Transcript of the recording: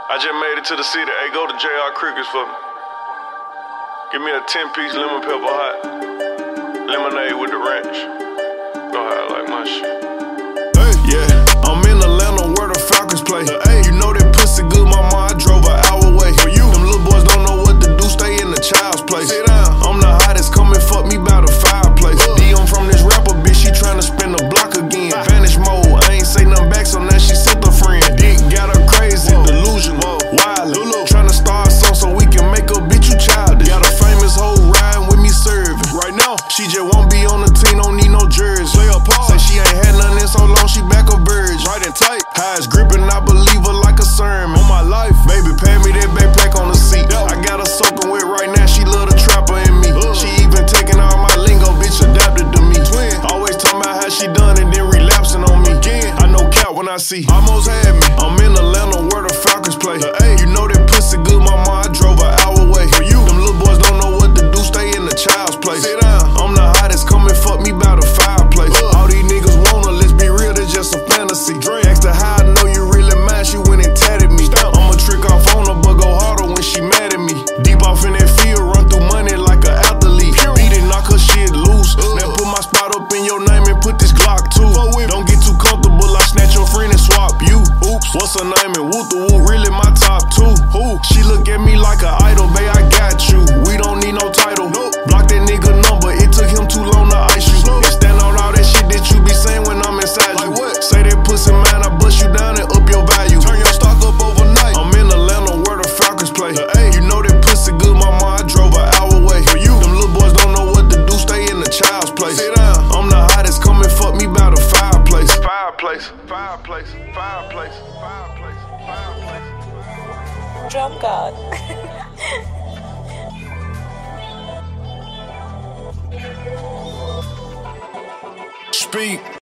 I just made it to the city. Hey, go to JR Crickets for me. Give me a 10-piece lemon pepper hot. Lemonade with the ranch. Know how I like my shit. Hey, yeah, I'm in Atlanta where the Falcons play. Hey, you know that pussy good, mama. I drove an hour away. For you, them little boys don't know what to do. Stay in the child's place. Sit down. I'm the hottest. Come and fuck me by the fireplace. I'm from this rapper bitch. She tryna spin the block again. Vanish mode. I ain't say nothing back, so now she sent a friend. Dick got her crazy, delusional, wild. Tryna start some so we can make a bitch you childish. Got a famous hoe riding with me serving. Right now, she just won't be on the team. Don't need no jersey. Play a part. Say she ain't had nothing in so long. She back a virgin. Right and tight. Highs gripping. I believe her like a sermon. On my life, baby, pay me that backpack on the seat. I got her soaking wet right now. She love the trapper in me. She even taking all my lingo, bitch adapted to me. Always talking about how she done and then relapsing on me. I know cap when I see almost had me. I'm in Atlanta where the Falcons play. You know that pussy good, mama. I drove an hour away. For you, them little boys don't know what to do. Stay in the child's place. Sit down. I'm the hottest. Come and fuck me by the fireplace. All these niggas wanna, let's be real, that's just a fantasy. Asked her how I know you really mad. She went and tatted me. I'ma trick off on her, but go harder when she mad at me. Deep off in that field, run through money like an athlete. Beat it, knock her shit loose. Now put my spot up in your name and put this Glock too. Don't get too comfortable, I snatch your friend and swap you. Oops, what's her name? And whoop the whoop, really my top two. Who? She look at me like an idol, babe, I got you. We don't need no title. Block that nigga number, it took him too long to ice you. And stand on all that shit that you be saying when I'm inside you. Say that pussy man, I bust you down and up your value. Turn your stock up overnight. I'm in Atlanta where the Falcons play. You know that pussy good, mama. I drove an hour away. For you, them little boys don't know what to do. Stay in the child's place. Sit down. I'm the hottest. Come and fuck me by the fireplace. Fireplace. Fireplace. Fireplace. Fireplace. Fireplace. Drum God. Speak.